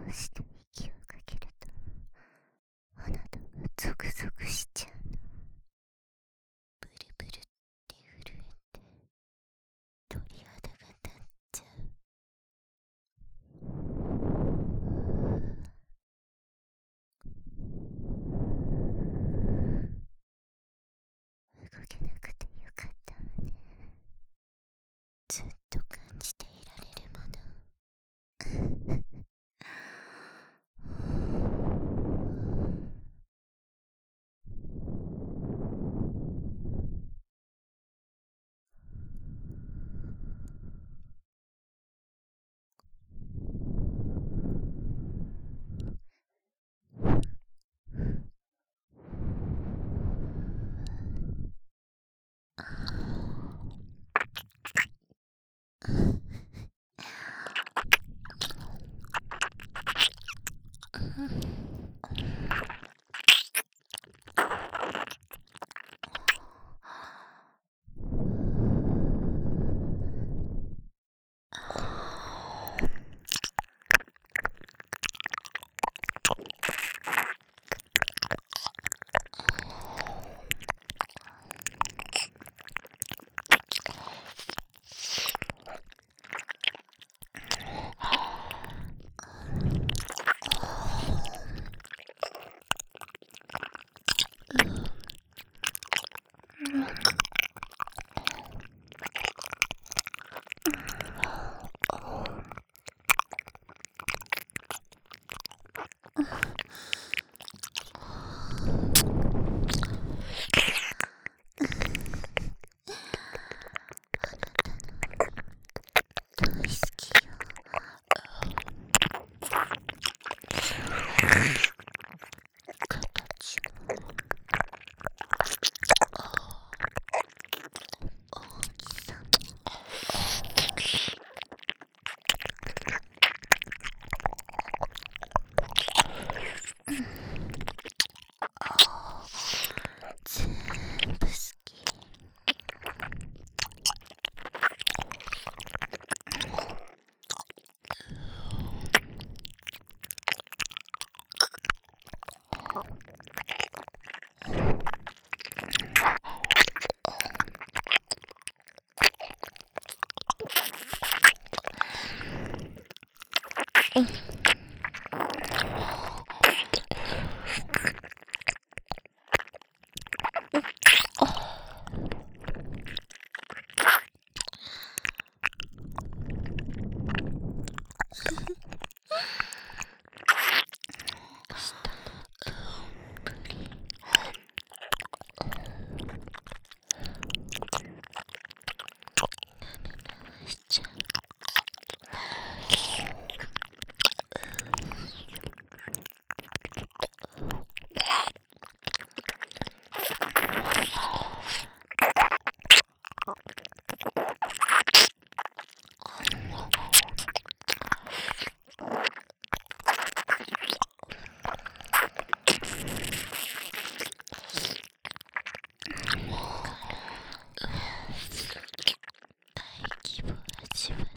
うして息をかけるとあなたがゾクゾクしちゃうの。ブルブルって震えて鳥肌が立っちゃう。動けなくてよかったわね。ずっと感じていられるもの。大好きよ。形も大きさも全部好き。しちゃう。大気を味わって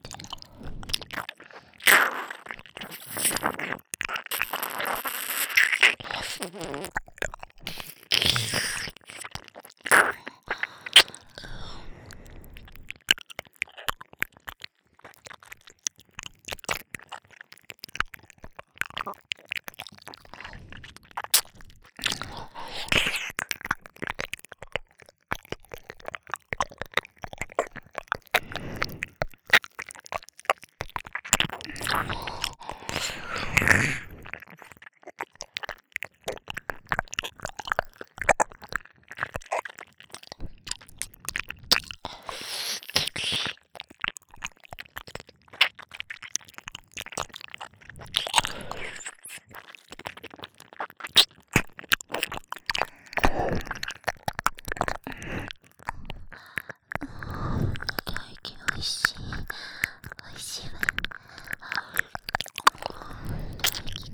大気おいしい。おいしいわ。大気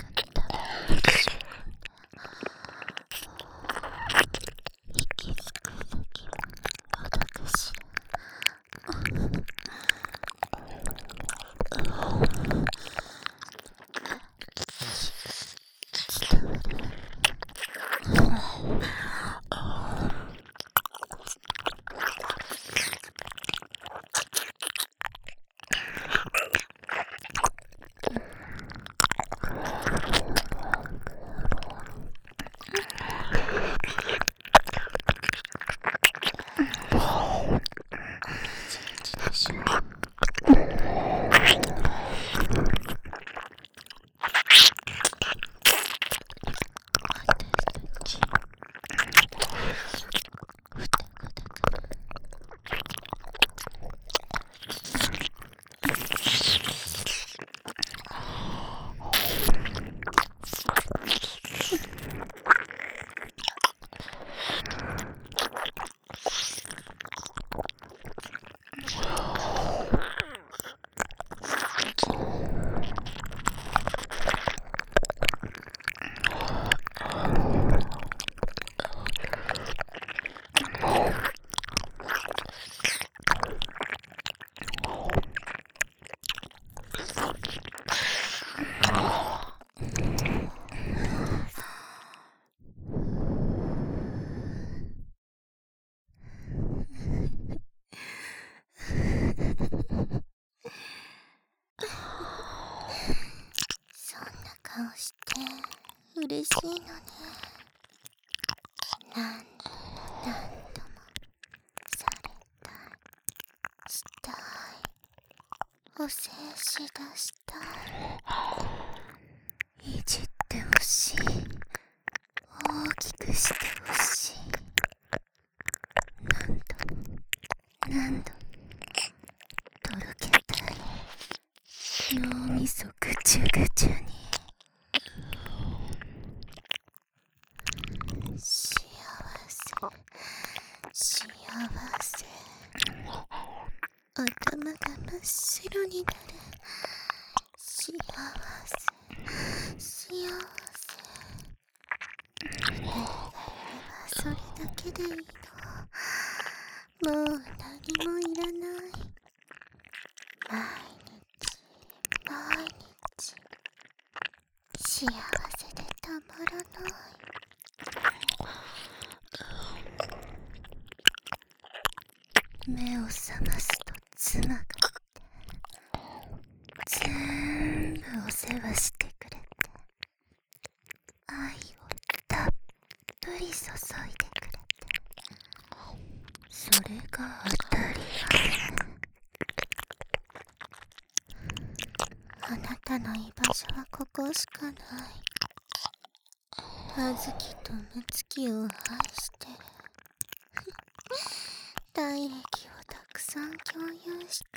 顔して嬉しいのね。何度も何度もされたい、したい、おせし出したい、いじってほしい、大きくしてほしい、何度も何度もとろけたい、脳みそぐちゅぐちゅに。幸せ、幸せ、頭が真っ白になる。幸せ、幸せ、二人がいればそれだけでいいの。もう何もいらない。毎日毎日幸せでたまらない。目を覚ますと妻がいて、全部お世話してくれて、愛をたっぷり注いでくれて、それが当たり前。あなたの居場所はここしかない。あずきとむつきを愛してる。体液をたくさん共有して、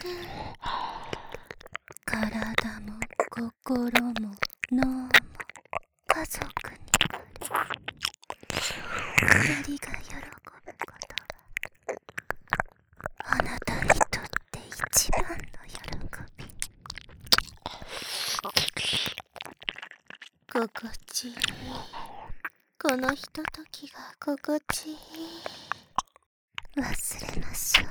体も心も脳も家族になる。二人が喜ぶことはあなたにとって一番の喜び。心地いい、このひとときが心地いい。忘れましょう。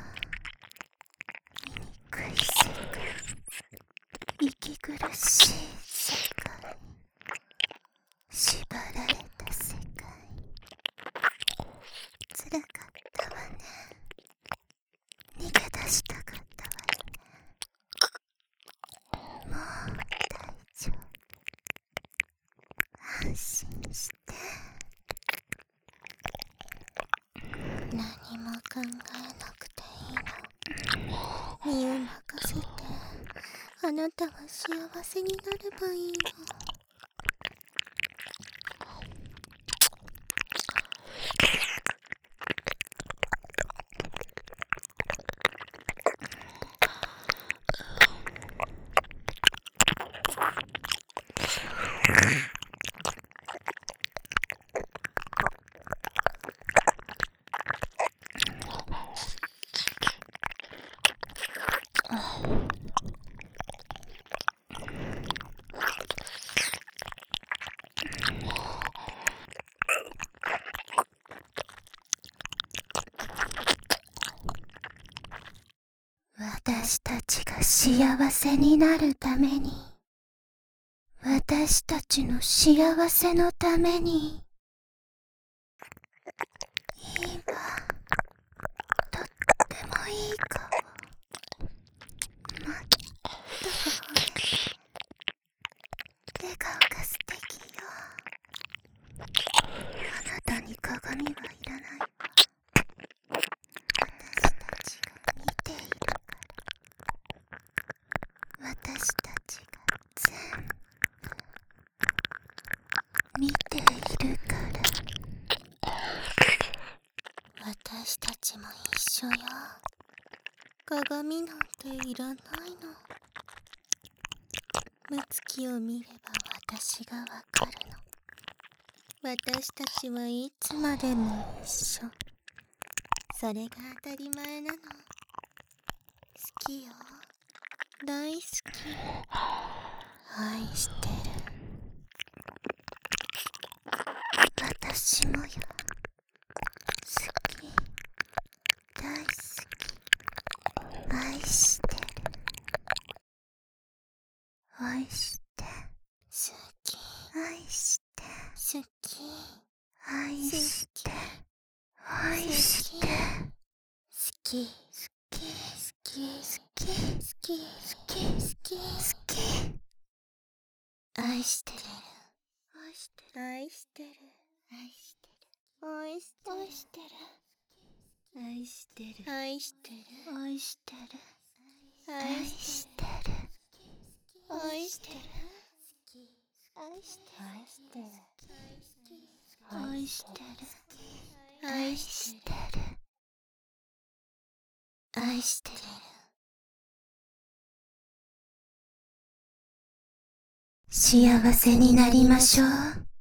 醜い世界、息苦しい世界、縛られた世界。辛かったわね。逃げ出したかったわよね。もう大丈夫。安心して。何も考えなくていいの。身を任せて、あなたは幸せになればいいの。私たちが幸せになるために、私たちの幸せのために。今、とってもいい顔。まったくほれ。笑顔が素敵よ。あなたに鏡はいらないわ。私たちが見ているから。私たちが全部見ているから。私たちも一緒よ。鏡なんていらないの。むつきを見れば私がわかるの。私たちはいつまでも一緒。それが当たり前なの。好きよ。大好き。愛してる。私もよ。好き。大好き。愛してる。愛して。好き。愛して。好き。愛して。愛して。好き。好き。好き。好き。好き。好き。好き。愛してる。 愛してる。愛してる。愛してる。愛してる。愛してる。愛してる。愛してる。愛してる。愛してる。愛してる。愛してる。愛してる。幸せになりましょう。